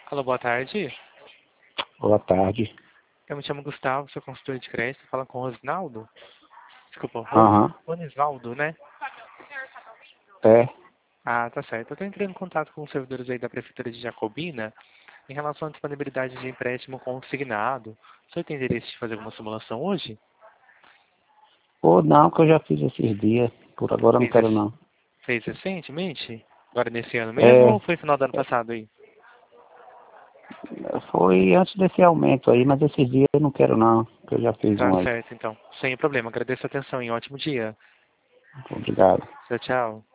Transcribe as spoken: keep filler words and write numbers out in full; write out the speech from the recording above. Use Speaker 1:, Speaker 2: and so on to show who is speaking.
Speaker 1: Alô, boa tarde.
Speaker 2: Boa tarde.
Speaker 1: Eu me chamo Gustavo, sou consultor de crédito. Fala com o Rosnaldo? Desculpa, Ro...
Speaker 2: Aham.
Speaker 1: Ronisvaldo, né?
Speaker 2: É.
Speaker 1: Ah, tá certo. Eu estou entrando em contato com os servidores aí da Prefeitura de Jacobina em relação à disponibilidade de empréstimo consignado. O senhor tem interesse de fazer alguma simulação hoje?
Speaker 2: Ou não, que eu já fiz esses dias. Por agora eu não
Speaker 1: Fez,
Speaker 2: quero
Speaker 1: rec-
Speaker 2: não.
Speaker 1: Fez recentemente? Agora nesse ano mesmo
Speaker 2: É,
Speaker 1: ou foi final do ano passado aí?
Speaker 2: foi antes desse aumento aí, mas esses dias eu não quero não, que eu já fiz
Speaker 1: Tá
Speaker 2: um aí.
Speaker 1: certo, então. Sem problema. Agradeço a atenção e um ótimo dia.
Speaker 2: Obrigado.
Speaker 1: Tchau, tchau.